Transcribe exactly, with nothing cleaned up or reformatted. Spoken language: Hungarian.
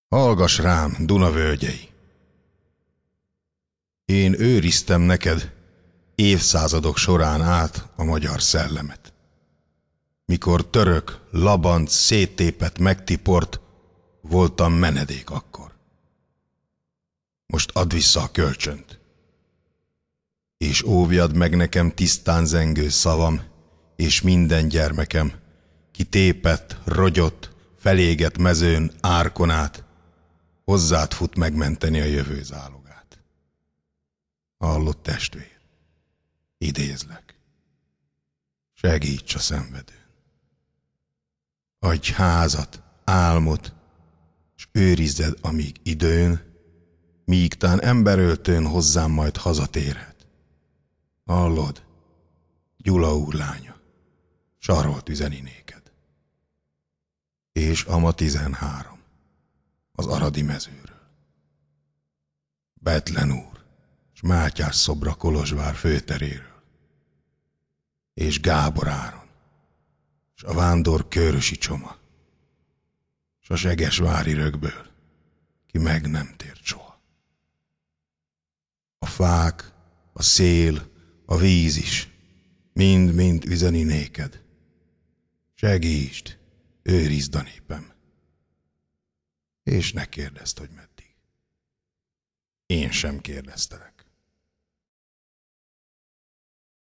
Hallgass rám, Duna völgyei! Én őriztem neked évszázadok során át a magyar szellemet. Mikor török, labant, széttépett, megtiport, voltam menedék akkor. Most add vissza a kölcsönt, és óvjad meg nekem tisztán zengő szavam, és minden gyermekem, ki tépett, rogyott, felégett mezőn árkon át, hozzád fut megmenteni a jövő zálogát. Hallott, testvér? Idézlek. Segíts a szenvedőn. Adj házat, álmot, s őrizzed, amíg időn, míg tán emberöltőn hozzám majd hazatérhet. Hallod? Gyula úr lánya, Sarolt üzeni néked. És ama tizenhárom, az Aradi mezőről. Bethlen úr, s Mátyás szobra Kolozsvár főteréről. És Gábor Áron, s a vándor Kőrösi Csoma, s a Segesvári rögből, ki meg nem tért soha. A fák, a szél, a víz is, mind-mind üzeni néked. Segítsd, őrizd a népem. És ne kérdezd, hogy meddig. Én sem kérdeztelek.